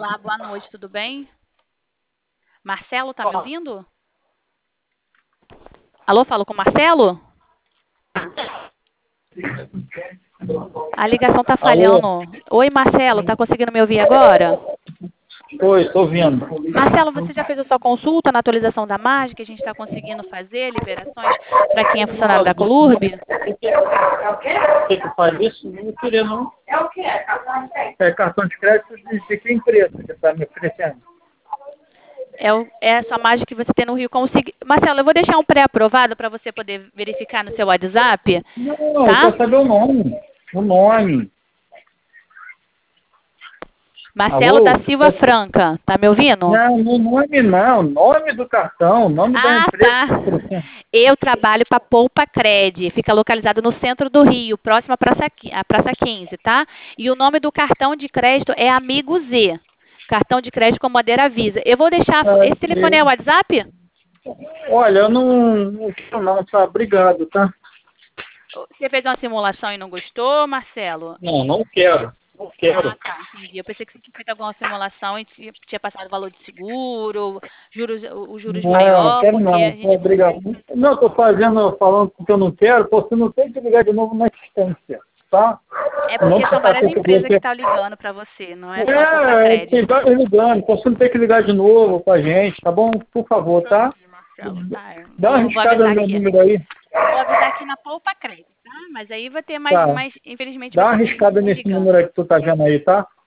Olá, boa noite, tudo bem? Marcelo, tá me ouvindo? Alô, falo com o Marcelo? A ligação tá Alô? falhando. Oi, Marcelo, tá conseguindo me ouvir agora? Oi, estou vindo. Marcelo, você já fez a sua consulta na atualização da margem, que a gente está conseguindo fazer liberações para quem é funcionário da Colurb? Você que faz isso? Não queria, não. É o quê? É cartão de crédito de que empresa que está me oferecendo? É essa margem que você tem no Rio Consig... Marcelo, eu vou deixar um pré-aprovado para você poder verificar no seu WhatsApp, Não, eu tá? quero saber o nome. O nome. Marcelo da Alô? Silva Franca, tá me ouvindo? Não, no nome não. Nome do cartão, nome da Ah, empresa tá. que está oferecendo. Eu trabalho para Poupa Cred, fica localizado no centro do Rio, próximo à Praça 15, tá? E o nome do cartão de crédito é Amigo Z. Cartão de crédito com Madeira Visa. Eu vou deixar. Ah, Esse telefone é o WhatsApp? olha, eu não quero não, tá? Obrigado, tá? Você fez uma simulação e não gostou, Marcelo? Não, não quero. Não Ah, quero. tá, entendi. Eu pensei que você tinha feito alguma simulação e tinha passado o valor de seguro, juros, os juros Não, maior, quero porque a não. gente. Obrigado. Não, estou fazendo, falando que eu não quero, você não tem que ligar de novo na assistência, tá? É Não porque são precisa várias ter que empresas que ver. estão ligando para você, não é só a Poupa Tem Cred. vários ligando, você não tem que ligar de novo com a gente, tá bom? Por favor, tá? Entendi, Marcelo. Tá, eu Dá uma vou arriscada avisar no meu aqui. número aí. Vou avisar aqui na Poupa Crédito, tá? Mas aí vai ter Tá. infelizmente Dá vai uma ter mais arriscada empresas nesse ligando. número aí que tu tá vendo aí, tá?